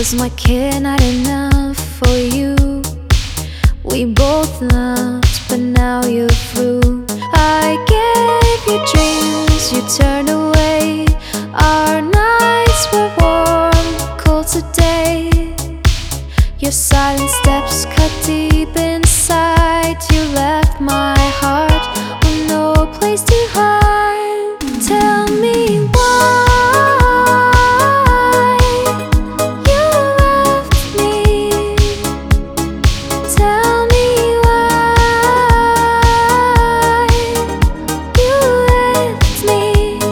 Was my care not enough for you? We both loved, but now you're through. I gave you dreams, you turned away. Our nights were warm, cold today. Your silent steps cut deep inside. You left my heart with no place to hide. Tell me why you left me. Tell me why you left me.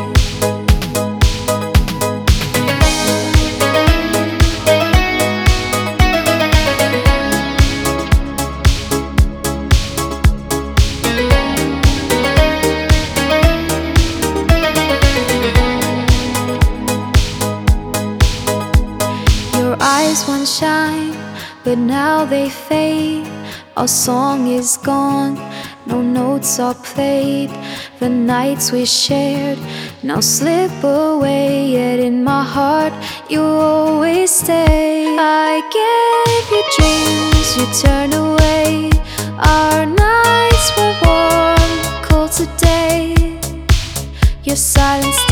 Your eyes once shine, but now they fade. Our song is gone, no notes are played. The nights we shared now slip away, yet in my heart you always stay. I gave you dreams, you turned away. Our nights were warm, cold today. Your silence